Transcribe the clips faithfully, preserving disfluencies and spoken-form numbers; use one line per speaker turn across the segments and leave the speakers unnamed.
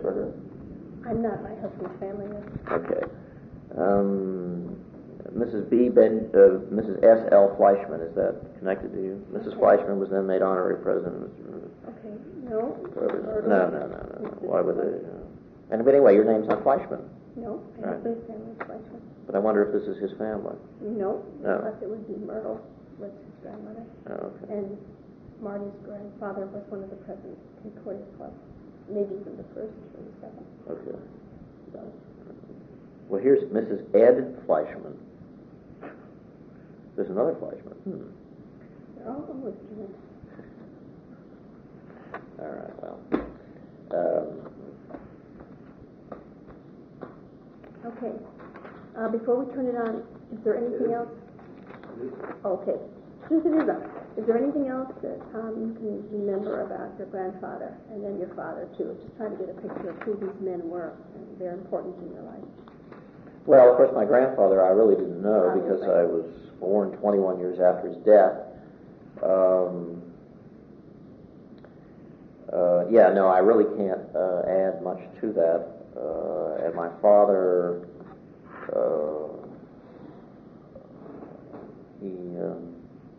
Asperger?
I'm not my husband's family.
Okay. Um, Missus B. Ben, uh, Missus S. L. Fleischman, is that connected to you? Missus
Okay.
Fleischman was then made honorary president.
Okay, no.
No, no, no, no, no. Why would they? Uh, and but anyway, your name's not Fleischman.
No, my
Right.
husband's family is Fleischman.
But I wonder if this is his family.
No,
No.
unless it would be Myrtle, was his grandmother.
Oh, okay.
And Marty's grandfather was one of the presidents of the Concordia Club, maybe even the first or the second.
Okay.
So,
Well, here's Missus Ed Fleischman. There's another Fleischman. Hmm.
they're all almost joined.
All right, well. Um,
Okay. Uh, before we turn it on, is there anything else? Okay. Since it is on, is there anything else that um, you can remember about your grandfather and then your father, too? Just trying to get a picture of who these men were and their importance in your life.
well, of course, my grandfather I really didn't know
Oh,
because
right.
I was born twenty-one years after his death. Um, uh, yeah, no, I really can't uh, add much to that. Uh, and my father, uh, he, um,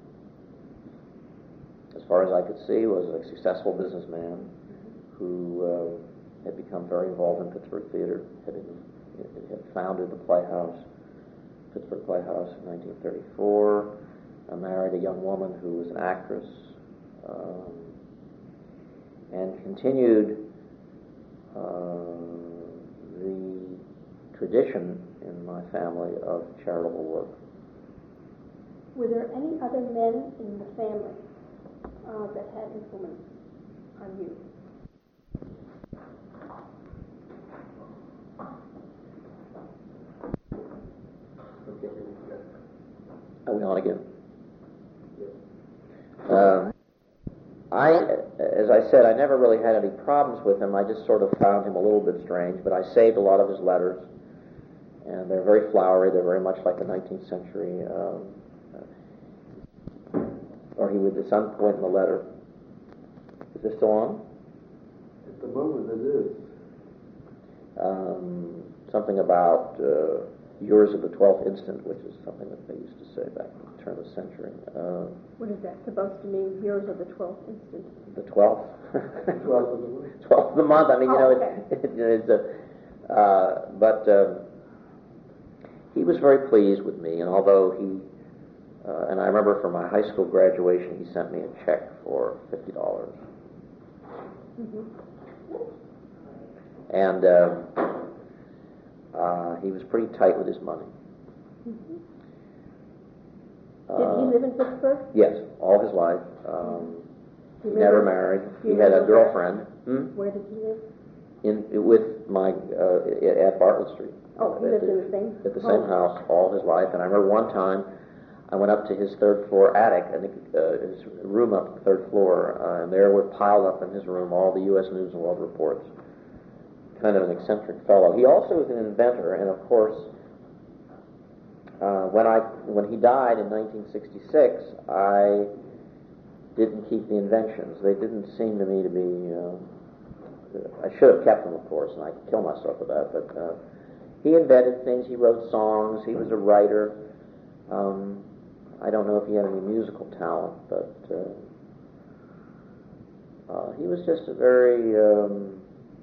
as far as I could see, was a successful businessman who uh, had become very involved in Pittsburgh theater, had, had founded the Playhouse, Pittsburgh Playhouse in nineteen thirty-four, uh, married a young woman who was an actress, um, and continued uh, the tradition in my family of charitable work.
Were there any other men in the family uh, that had influence on you?
Are we on again? Uh, I, as I said, I never really had any problems with him. I just sort of found him a little bit strange, but I saved a lot of his letters, and they're very flowery. They're very much like the nineteenth century. Um, or he would, at some point in the letter, is this still on?
At the moment it is.
Um, something about uh, yours of the twelfth instant, which is something that they used to say back in the turn of the century. Uh,
What is that supposed to mean? Yours of the twelfth instant?
the twelfth?
twelfth of the month.
twelfth of the month. I mean, you
Oh,
know,
okay.
it's, it's a, uh, but um, he was very pleased with me, and although he, uh, and I remember for my high school graduation, he sent me a check for fifty dollars.
Mm-hmm.
And um, uh, he was pretty tight with his money.
Mm-hmm.
Uh,
Did he live in Pittsburgh?
Yes, all his life. Um,
Do
he
you
never
remember-
married.
do you
He had a
remember where?
girlfriend. Hmm?
Where did he live?
In with my uh, at Bartlett Street.
Oh, he
At
lived in the same
at the same
home.
house all his life. And I remember one time I went up to his third floor attic, and uh, his room up the third floor, uh, and there were piled up in his room all the U S News and World Reports. Kind of an eccentric fellow. He also was an inventor, and of course, uh, when I when he died in nineteen sixty-six, I didn't keep the inventions. They didn't seem to me to be. Uh, I should have kept them, of course, and I could kill myself for that. But uh, he invented things. He wrote songs. He was a writer. Um, I don't know if he had any musical talent, but uh, uh, he was just a very um,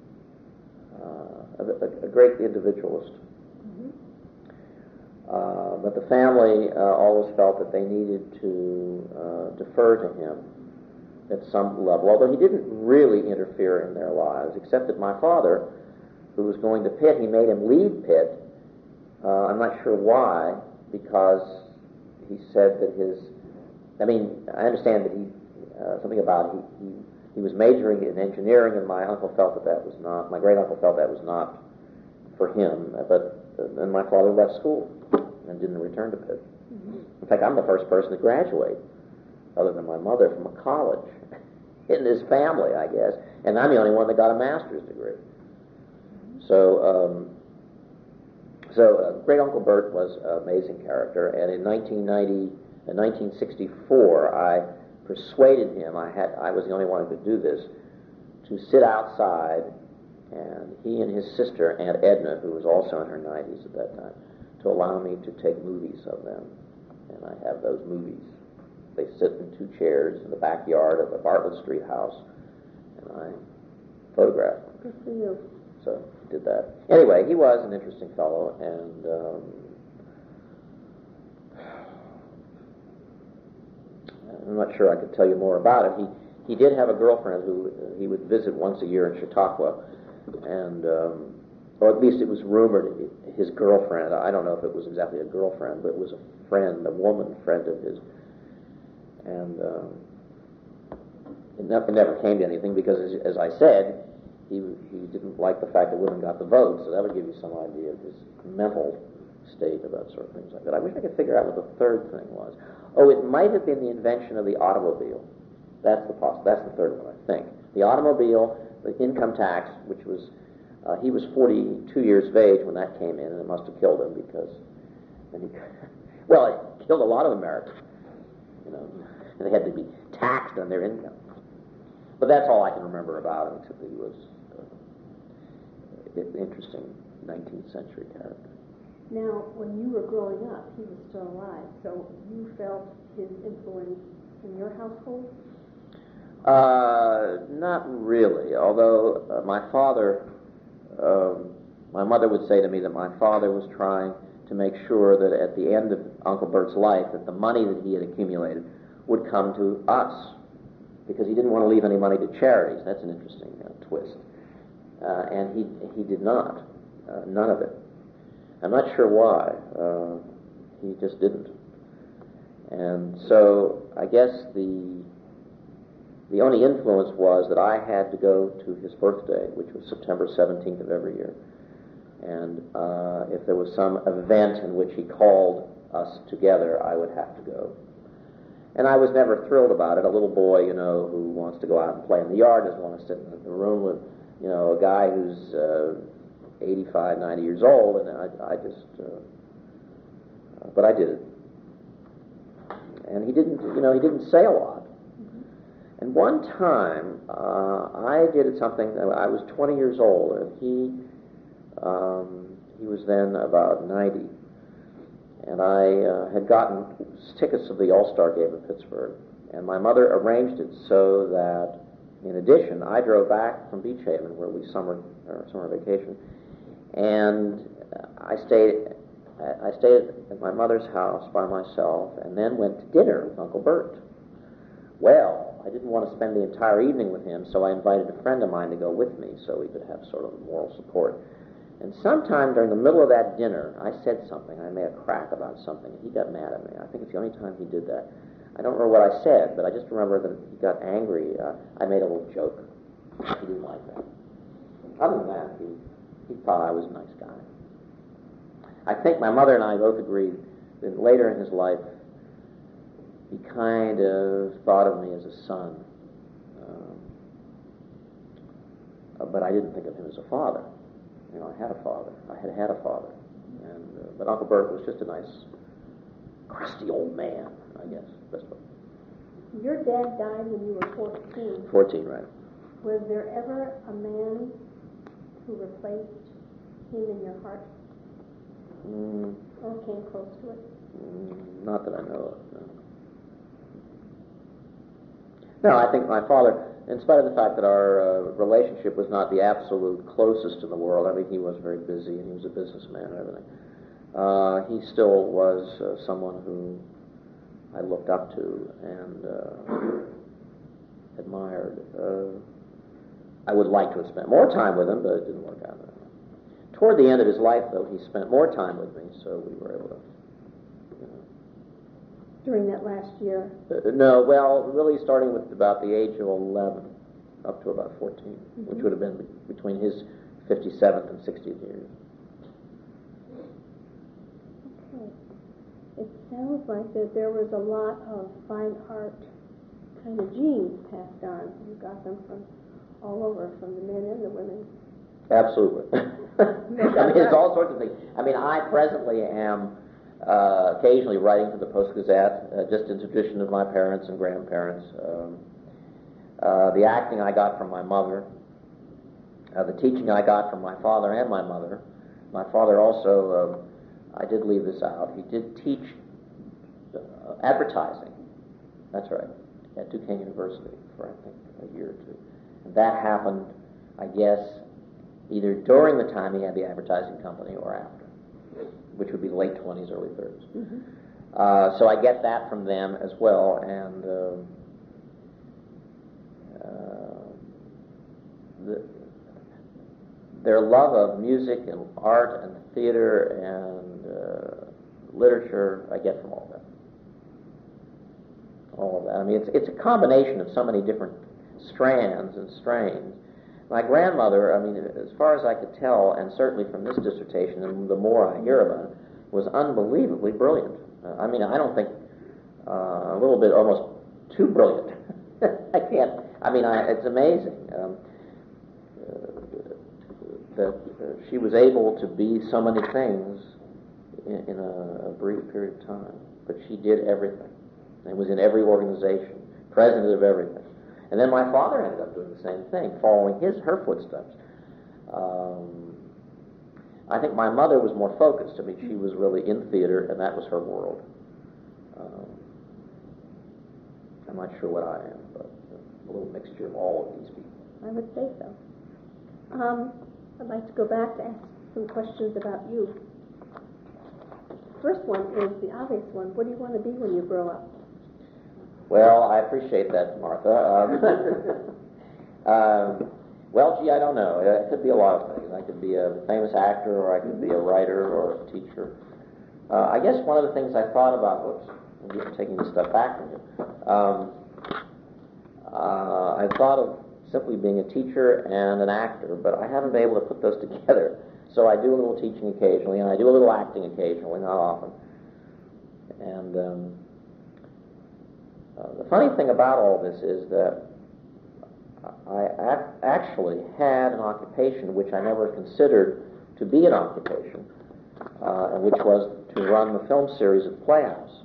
uh, a, a great individualist.
Mm-hmm.
Uh, but the family uh, always felt that they needed to uh, defer to him at some level, although he didn't really interfere in their lives, except that my father, who was going to Pitt, he made him leave Pitt. Uh, I'm not sure why, because he said that his, I mean, I understand that he, uh, something about he, he, he was majoring in engineering, and my uncle felt that that was not, my great uncle felt that was not for him, but then my father left school and didn't return to Pitt.
Mm-hmm.
In fact, I'm the first person to graduate, other than my mother, from a college in this family, I guess, and I'm the only one that got a master's degree. Mm-hmm. So, um, so uh, Great Uncle Bert was an amazing character, and in nineteen ninety, in nineteen sixty-four, I persuaded him. I had, I was the only one who could do this, to sit outside and he and his sister, Aunt Edna, who was also in her nineties at that time, to allow me to take movies of them. And I have those movies. They sit in two chairs in the backyard of the Bartlett Street house, and I photograph them.
Good for you.
So did that. Anyway, he was an interesting fellow, and um, I'm not sure I could tell you more about it. He he did have a girlfriend who uh, he would visit once a year in Chautauqua, and um, or at least it was rumored his girlfriend. I don't know if it was exactly a girlfriend, but it was a friend, a woman friend of his, and um, it, never, it never came to anything because, as, as I said, he he didn't like the fact that women got the vote. So that would give you some idea of his mental state about sort of things like that. I wish I could figure out what the third thing was. Oh, it might have been the invention of the automobile. That's the poss- That's the third one, I think. The automobile, the income tax, which was, uh, he was forty-two years of age when that came in, and it must have killed him because, and he, well, it killed a lot of Americans. You know, they had to be taxed on their income. But that's all I can remember about him, except that he was uh, an interesting nineteenth century character.
Now, when you were growing up, he was still alive, so you felt his influence in your household?
Uh, not really, although uh, my father, um, my mother would say to me that my father was trying to make sure that at the end of Uncle Bert's life, that the money that he had accumulated would come to us, because he didn't want to leave any money to charities. That's an interesting uh, twist. Uh, and he he did not, uh, none of it. I'm not sure why. Uh, he just didn't. And so I guess the the only influence was that I had to go to his birthday, which was September seventeenth of every year. And uh, if there was some event in which he called us together, I would have to go. And I was never thrilled about it. A little boy, you know, who wants to go out and play in the yard, doesn't want to sit in the room with, you know, a guy who's uh, eighty-five, ninety years old, and I, I just, uh, uh, but I did it. And he didn't, you know, he didn't say a lot. Mm-hmm. And one time, uh, I did something, I was twenty years old, and he, um, he was then about ninety. And I uh, had gotten tickets to the All-Star game in Pittsburgh. And my mother arranged it so that, in addition, I drove back from Beach Haven, where we summer, or summer vacation, and I stayed I stayed at my mother's house by myself, and then went to dinner with Uncle Bert. Well, I didn't want to spend the entire evening with him, so I invited a friend of mine to go with me so we could have sort of moral support. And sometime during the middle of that dinner, I said something. I made a crack about something, and he got mad at me. I think it's the only time he did that. I don't remember what I said, but I just remember that he got angry. Uh, I made a little joke. He didn't like that. Other than that, he, he thought I was a nice guy. I think my mother and I both agreed that later in his life, he kind of thought of me as a son. Um, uh, but I didn't think of him as a father. You know, I had a father. I had had a father. And, uh, but Uncle Bert was just a nice, crusty old man, I guess. Best way.
Your dad died when you were fourteen.
fourteen, right.
Was there ever a man who replaced him in your heart?
Mm,
Or came close to it?
mm, not that I know of, no. No, I think my father, in spite of the fact that our uh, relationship was not the absolute closest in the world, I mean, he was very busy and he was a businessman and everything, uh, he still was uh, someone who I looked up to and uh, admired. Uh, I would like to have spent more time with him, but it didn't work out. Toward the end of his life, though, he spent more time with me, so we were able to, you know.
During that last year?
Uh, no, well, really starting with about the age of eleven, up to about fourteen, mm-hmm. which would have been between his fifty-seventh and sixtieth years.
Okay. It sounds like that there was a lot of fine art kind of genes passed on. You got them from all over, from the men and the women.
Absolutely. I mean, it's all sorts of things. I mean, I presently am uh, occasionally writing for the Post-Gazette, uh, just in tradition of my parents and grandparents. Um, uh, the acting I got from my mother. uh, the teaching I got from my father and my mother. My father also, uh, I did leave this out, he did teach uh, advertising. That's right, at Duquesne University for, I think, a year or two. And that happened, I guess, either during the time he had the advertising company or after, which would be late twenties, early thirties. Mm-hmm. Uh, so I get that from them as well, and uh, uh, the, their love of music and art and theater and uh, literature I get from all of that. All of that. I mean, it's it's a combination of so many different strands and strains. My grandmother, I mean, as far as I could tell, and certainly from this dissertation, and the more I hear about it, was unbelievably brilliant. Uh, I mean, I don't think uh, a little bit, almost too brilliant. I can't. I mean, I, it's amazing um, uh, that uh, she was able to be so many things in, in a, a brief period of time. But she did everything. And was in every organization, president of everything. And then my father ended up doing the same thing, following his her footsteps. Um, I think my mother was more focused. I mean, she was really in theater, and that was her world. Um, I'm not sure what I am, but a little mixture of all of these people.
I would say so. Um, I'd like to go back to ask some questions about you. First one is the obvious one. What do you want to be when you grow up?
Well, I appreciate that, Martha. Um, um, well, gee, I don't know. It could be a lot of things. I could be a famous actor, or I could be a writer or a teacher. Uh, I guess one of the things I thought about was, I'm taking this stuff back from you, um, uh, I thought of simply being a teacher and an actor, but I haven't been able to put those together. So I do a little teaching occasionally, and I do a little acting occasionally, not often. And um, uh, the funny thing about all this is that I ac- actually had an occupation which I never considered to be an occupation, uh, and which was to run the film series at the Playhouse.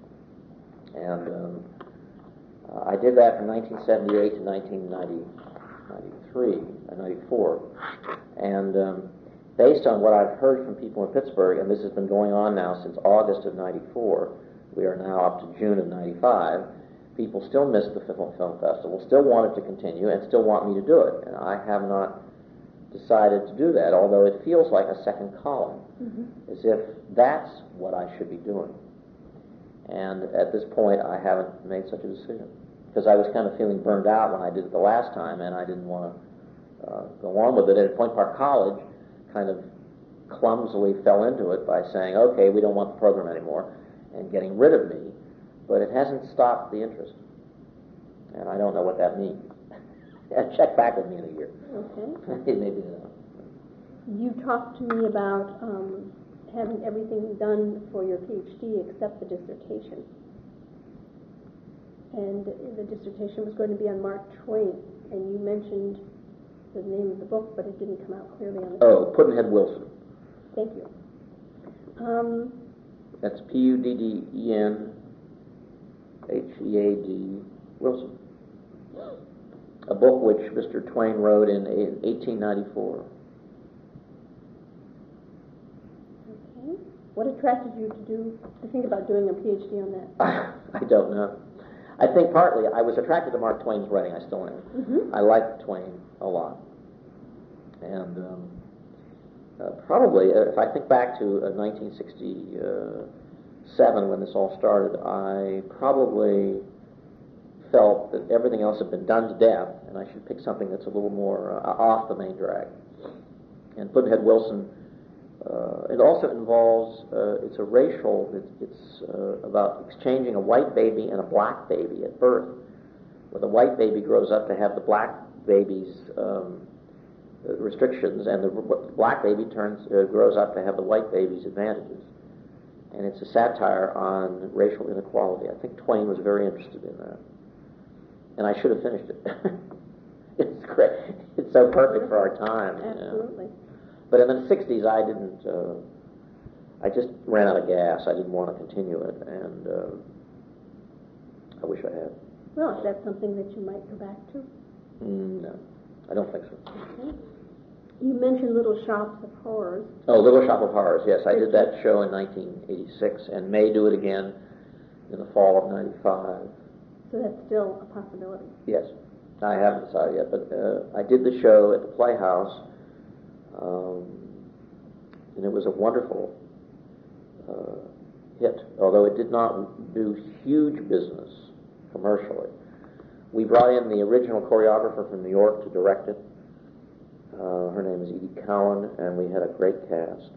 And um, uh, I did that from nineteen seventy-eight to nineteen ninety-three, uh, ninety-four. And um, based on what I've heard from people in Pittsburgh, and this has been going on now since August of ninety-four, we are now up to June of ninety-five, people still miss the Film Film Festival, still want it to continue, and still want me to do it. And I have not decided to do that, although it feels like a second calling, mm-hmm. as if that's what I should be doing. And at this point, I haven't made such a decision, because I was kind of feeling burned out when I did it the last time, and I didn't want to uh, go on with it. And at Point Park College kind of clumsily fell into it by saying, okay, we don't want the program anymore, and getting rid of me, but it hasn't stopped the interest. And I don't know what that means. Check back with me in a year.
Okay.
Maybe not.
You talked to me about um, having everything done for your PhD except the dissertation. And the dissertation was going to be on Mark Twain, and you mentioned the name of the book, but it didn't come out clearly on the
Oh, Pudd'nhead Wilson.
Thank you. Um,
That's P U D D E N H E A D Wilson. A book which Mister Twain wrote in eighteen ninety-four.
Okay. What attracted you to do to think about doing a PhD on that?
I don't know. I think partly I was attracted to Mark Twain's writing. I still am. Mm-hmm. I like Twain a lot. And um, uh, probably, uh, if I think back to uh, nineteen sixty-seven when this all started, I probably felt that everything else had been done to death, and I should pick something that's a little more uh, off the main drag. And Pudd'nhead Wilson, uh, it also involves, uh, it's a racial, it's, it's uh, about exchanging a white baby and a black baby at birth, where the white baby grows up to have the black baby's um, restrictions, and the black baby turns uh, grows up to have the white baby's advantages. And it's a satire on racial inequality. I think Twain was very interested in that. And I should have finished it. It's great. It's so perfect for our time.
Absolutely.
You know? But in the sixties, I didn't, uh, I just ran out of gas. I didn't want to continue it, and uh, I wish I had.
Well, is that something that you might go back to?
Mm, no, I don't think so.
Okay. You mentioned Little Shops of Horrors.
Oh, Little Shop of Horrors, yes. I did that show in nineteen eighty-six and may do it again in the fall of ninety-five.
So that's still a possibility.
Yes. I haven't decided yet, but uh, I did the show at the Playhouse, um, and it was a wonderful uh, hit, although it did not do huge business commercially. We brought in the original choreographer from New York to direct it. Uh, her name is Edie Cowan, and we had a great cast.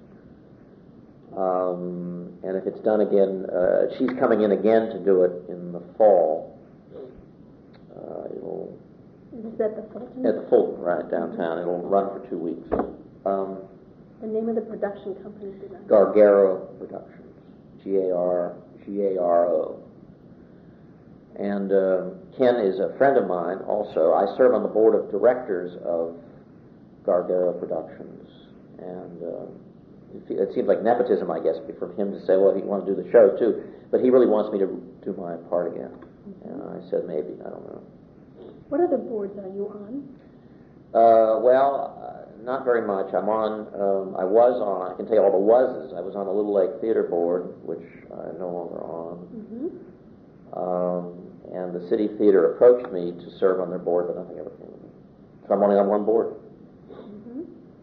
Um, and if it's done again, uh, she's coming in again to do it in the fall. Uh, it'll
Is this at the Fulton?
At the Fulton, right, downtown. It'll run for two weeks. Um,
the name of the production company?
Gargaro Productions. G A R G A R O. And uh, Ken is a friend of mine also. I serve on the board of directors of Gargaro Productions. And uh, it seems like nepotism, I guess, for him to say, well, he wants to do the show too. But he really wants me to do my part again. Mm-hmm. And I said, maybe, I don't know.
What other boards are you on?
Uh, well, uh, not very much. I'm on, um, I was on, I can tell you all the wases. I was on the Little Lake Theater Board, which I'm no longer on. Mm-hmm. Um, and the City Theater approached me to serve on their board, but nothing ever came of it. So I'm only on one board. Mm-hmm.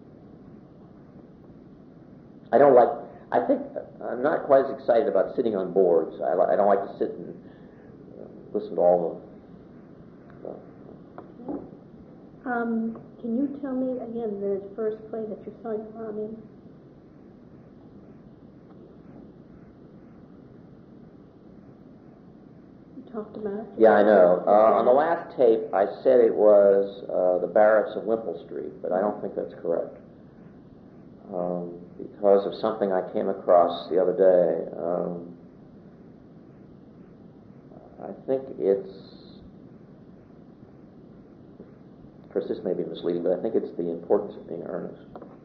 I don't like, I think, I'm not quite as excited about sitting on boards. I, li- I don't like to sit and uh, listen to all the
Um, can you tell me again the first play that you saw your mom in? You talked about it.
Yeah, I know. Uh, on the last tape, I said it was uh, The Barretts of Wimple Street, but I don't think that's correct. Um, because of something I came across the other day. Um, I think it's Of course, this may be misleading, but I think it's The Importance of Being Earnest.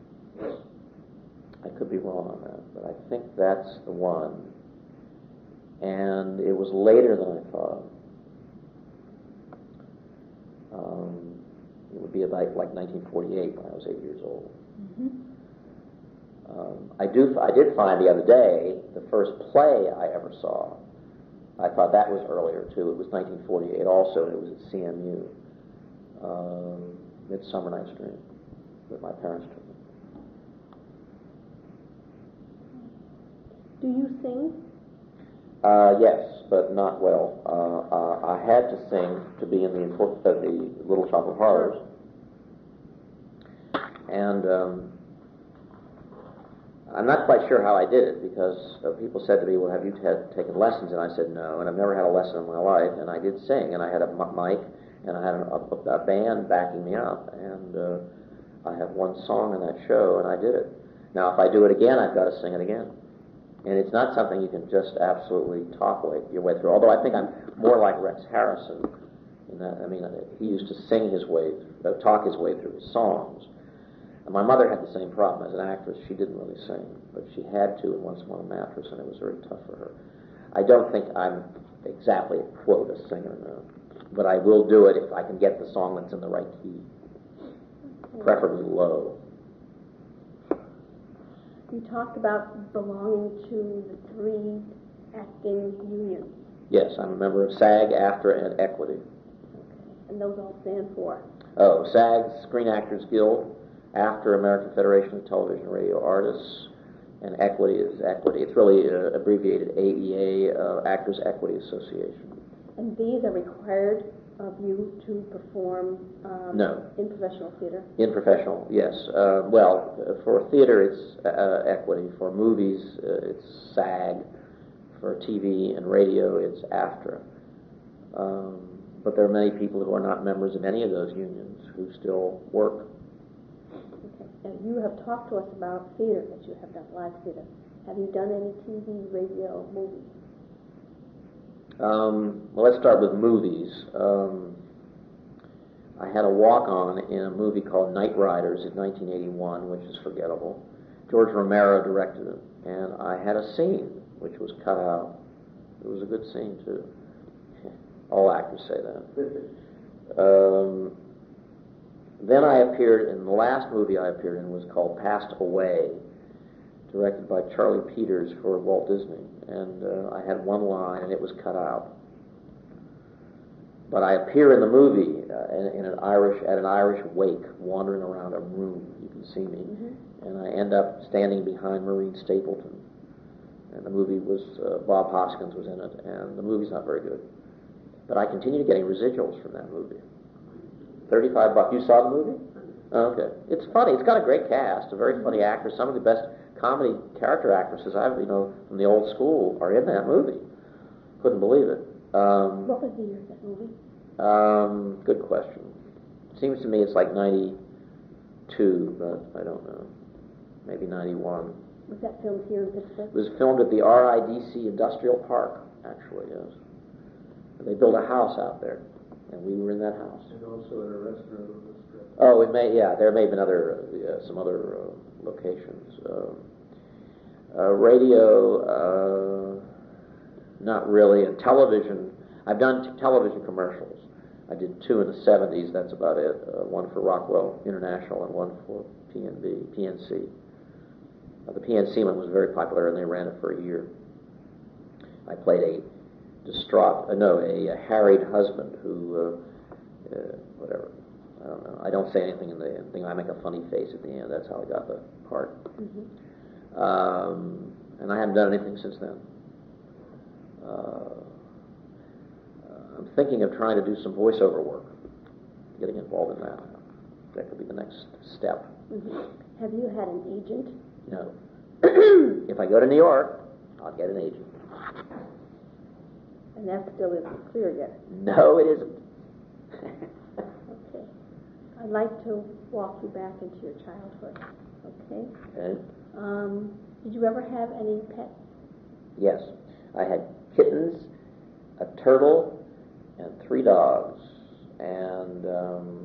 I could be wrong on that, but I think that's the one. And it was later than I thought. Um, it would be like like nineteen forty-eight when I was eight years old. Mm-hmm. Um, I do. I did find the other day the first play I ever saw. I thought that was earlier too. It was nineteen forty-eight also, and it was at C M U. Um, Midsummer Night's Dream that my parents took me.
Do you sing?
Uh, yes, but not well. Uh, uh, I had to sing to be in the important, uh, the Little Shop of Horrors, and um, I'm not quite sure how I did it because uh, people said to me, "Well, have you had taken lessons?" And I said, "No," and I've never had a lesson in my life. And I did sing, and I had a m- mic. And I had a, a, a band backing me up, and uh, I have one song in that show, and I did it. Now, if I do it again, I've got to sing it again. And it's not something you can just absolutely talk way, your way through, although I think I'm more like Rex Harrison in that, I mean, he used to sing his way, uh, talk his way through his songs. And my mother had the same problem. As an actress, she didn't really sing, but she had to and once on a mattress, and it was very tough for her. I don't think I'm exactly a quote, a singer, no. But I will do it if I can get the song that's in the right key, preferably low.
You talked about belonging to the three acting unions.
Yes, I'm a member of SAG, AFTRA, and Equity.
Okay. And those all stand for?
Oh, SAG, Screen Actors Guild, AFTRA, American Federation of Television and Radio Artists, and Equity is Equity. It's really uh, abbreviated A E A, uh, Actors Equity Association. And
these are required of you to perform um,
no.
in professional theater?
In professional, yes. Uh, well, for theater, it's uh, Equity. For movies, uh, it's SAG. For T V and radio, it's AFTRA. Um, but there are many people who are not members of any of those unions who still work.
Okay. Now, you have talked to us about theater that you have done, live theater. Have you done any T V, radio, movies?
Um, well, let's start with movies. Um, I had a walk-on in a movie called Night Riders in nineteen eighty-one, which is forgettable. George Romero directed it, and I had a scene which was cut out. It was a good scene, too. All actors say that. Um, then I appeared in the last movie I appeared in was called Passed Away, directed by Charlie Peters for Walt Disney, and uh, I had one line and it was cut out. But I appear in the movie uh, in, in an Irish at an Irish wake, wandering around a room. You can see me, mm-hmm. and I end up standing behind Maureen Stapleton. And the movie was uh, Bob Hoskins was in it, and the movie's not very good. But I continue getting residuals from that movie. Thirty-five bucks. You saw the movie? Oh, okay. It's funny. It's got a great cast. A very funny actress. Some of the best comedy character actresses I've you know from the old school are in that movie. Couldn't believe it. Um,
what was the year of that movie?
Um, good question. Seems to me it's like ninety-two, but I don't know. Maybe ninety-one.
Was that filmed here in Pittsburgh?
It was filmed at the R I D C Industrial Park, actually, yes. And they built a house out there, and we were in that house.
And also at a restaurant on the strip.
Oh, it may, yeah, there may have been other, uh, some other uh, locations. Uh, uh, radio, uh, not really, and television. I've done t- television commercials. I did two in the seventies, that's about it. Uh, one for Rockwell International and one for P N B, P N C. Uh, the P N C one was very popular and they ran it for a year. I played a distraught, uh, no, a, a harried husband who, uh, uh, whatever, I don't know. I don't say anything in the thing. I make a funny face at the end. That's how I got the part. Mm-hmm. Um, and I haven't done anything since then. Uh, I'm thinking of trying to do some voiceover work, getting involved in that. That could be the next step.
Mm-hmm. Have you had an agent?
No. If I go to New York, I'll get an agent.
And that still isn't clear yet.
No, it isn't.
Okay. I'd like to walk you back into your childhood. Okay?
Okay.
Um, did you ever have any pets?
Yes. I had kittens, a turtle, and three dogs, and um,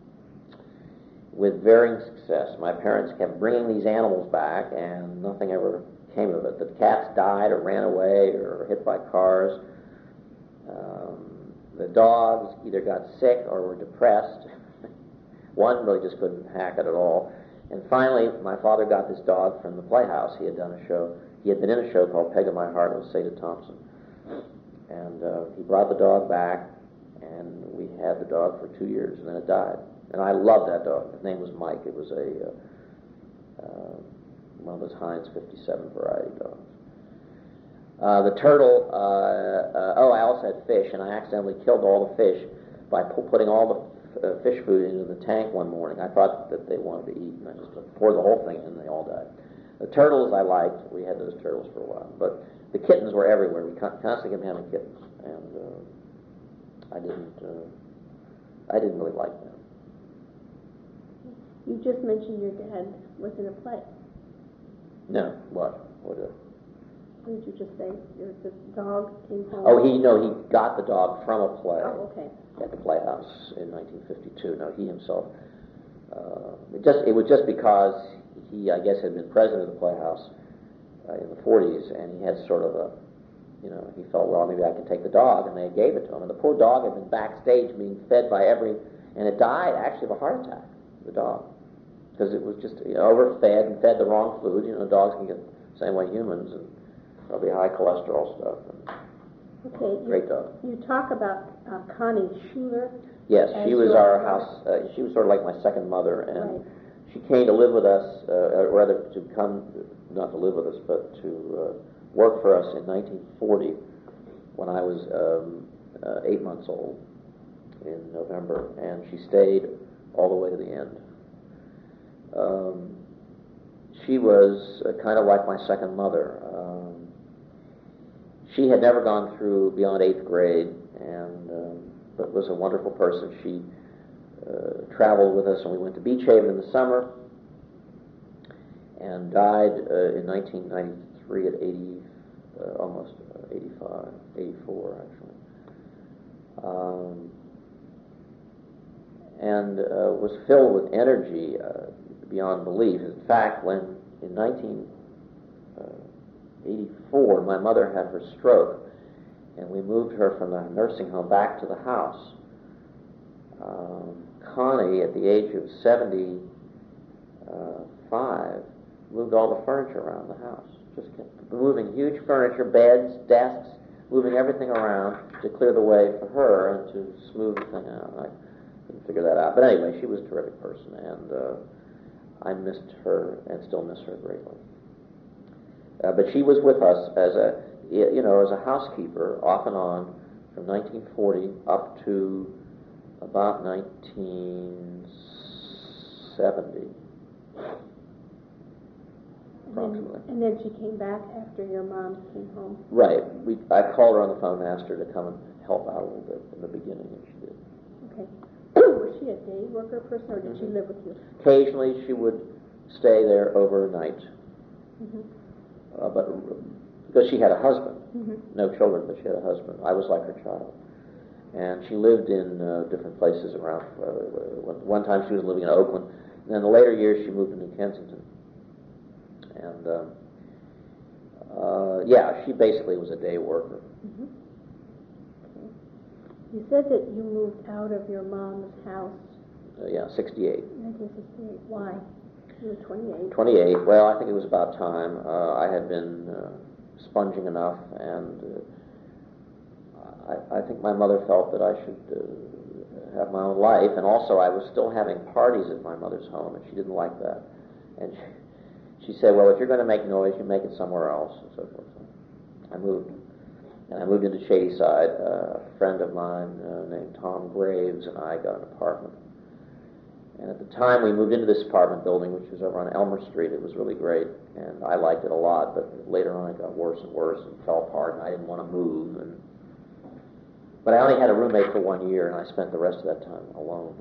with varying success. My parents kept bringing these animals back, and nothing ever came of it. The cats died or ran away or were hit by cars. Um, the dogs either got sick or were depressed. One really just couldn't hack it at all. And finally, my father got this dog from the Playhouse. He had done a show. He had been in a show called Peg of My Heart with Seda Thompson. And uh, he brought the dog back, and we had the dog for two years, and then it died. And I loved that dog. His name was Mike. It was a uh, uh, one of those Heinz fifty-seven variety dogs. Uh, the turtle, uh, uh, oh, I also had fish, and I accidentally killed all the fish by pu- putting all the f- uh, fish food into the tank one morning. I thought that they wanted to eat, and I just poured the whole thing in, and they all died. The turtles I liked. We had those turtles for a while. But the kittens were everywhere. We con- constantly kept having kittens, and uh, I didn't uh, I didn't really like them.
You just mentioned your dad was in a play.
No, what? What did
What did you just say? Your, the dog came home?
Oh, he, no, he got the dog from a play
Oh, okay.
at the Playhouse in nineteen fifty-two. No, he himself, uh, it just it was just because he, I guess, had been president of the Playhouse uh, in the forties, and he had sort of a, you know, he felt, well, maybe I could take the dog, and they gave it to him. And the poor dog had been backstage being fed by every, and it died, actually, of a heart attack, the dog, because it was just, you know, overfed and fed the wrong food. You know, dogs can get the same way humans, and probably high cholesterol stuff. And
okay.
Great
you,
dog.
You talk about uh, Connie Schuler.
Yes, she was our
mother.
house, uh, she was sort of like my second mother, and
Right.
she came to live with us, uh, or rather to come, not to live with us, but to uh, work for us in nineteen forty when I was um, uh, eight months old in November, and she stayed all the way to the end. Um, she was uh, kind of like my second mother. Um, she had never gone through beyond eighth grade, and um, but was a wonderful person. She uh, traveled with us, and we went to Beach Haven in the summer, and died uh, in nineteen ninety-three at eighty, uh, almost uh, eighty-five, eighty-four actually, um, and uh, was filled with energy uh, beyond belief. In fact, when in nineteen eighty-four my mother had her stroke, and we moved her from the nursing home back to the house. Um, Connie, at the age of seventy-five, moved all the furniture around the house. Just kept moving huge furniture, beds, desks, moving everything around to clear the way for her and to smooth the thing out. I couldn't figure that out. But anyway, she was a terrific person, and uh, I missed her and still miss her greatly. Uh, but she was with us as a, you know, as a housekeeper off and on from nineteen forty up to about nineteen seventy. Approximately.
And then she came back after your mom came home.
Right. We, I called her on the phone and asked her to come and help out a little bit in the beginning, and she did.
Okay. Was she a day worker person, or did mm-hmm. she live with you?
Occasionally she would stay there overnight. Mm-hmm. Uh, but because she had a husband, mm-hmm. no children, but she had a husband. I was like her child. And she lived in uh, different places around. Uh, one time she was living in Oakland, and then in the later years she moved to New Kensington. And, uh, uh, yeah, she basically was a day worker.
Mm-hmm. Okay. You said that you moved out of your mom's house.
Uh, yeah, sixty-eight.
nineteen sixty-eight. Why? You were twenty-eight.
twenty-eight. Well, I think it was about time. Uh, I had been uh, sponging enough, and uh, I, I think my mother felt that I should uh, have my own life, and also I was still having parties at my mother's home, and she didn't like that. And she, She said, well, if you're going to make noise, you make it somewhere else, and so forth. So I moved, and I moved into Shadyside. Uh, a friend of mine uh, named Tom Graves and I got an apartment. And at the time, we moved into this apartment building, which was over on Elmer Street. It was really great, and I liked it a lot, but later on it got worse and worse and fell apart, and I didn't want to move. And But I only had a roommate for one year, and I spent the rest of that time alone.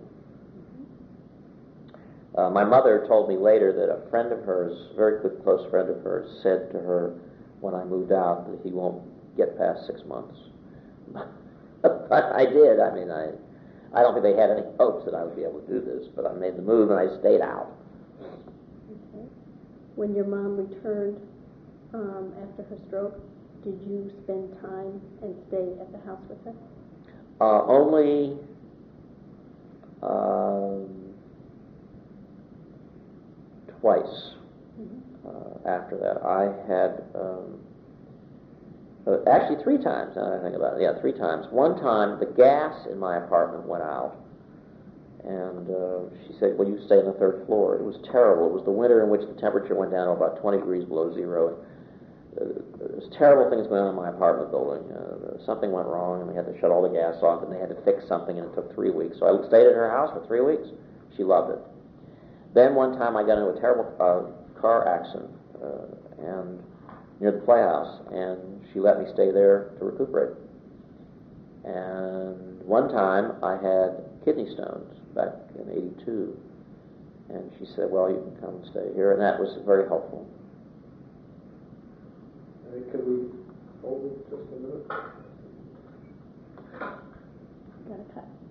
Uh, my mother told me later that a friend of hers, a very good close friend of hers, said to her when I moved out that he won't get past six months. But I did. I mean, I I don't think they had any hopes that I would be able to do this, but I made the move and I stayed out.
Okay. When your mom returned um, after her stroke, did you spend time and stay at the house with her?
Uh, only... Um, Twice mm-hmm. uh, after that. I had, um, uh, actually three times, now that I think about it. Yeah, three times. One time, the gas in my apartment went out, and uh, she said, well, you stay on the third floor. It was terrible. It was the winter in which the temperature went down to about twenty degrees below zero. And, uh, there was terrible things going on in my apartment building. Uh, something went wrong, and they had to shut all the gas off, and they had to fix something, and it took three weeks. So I stayed at her house for three weeks. She loved it. Then one time I got into a terrible uh, car accident uh, and near the Playhouse, and she let me stay there to recuperate. And one time I had kidney stones back in eighty-two, and she said, well, you can come and stay here, and that was very helpful.
Hey, could we hold it just a minute?
Got to cut.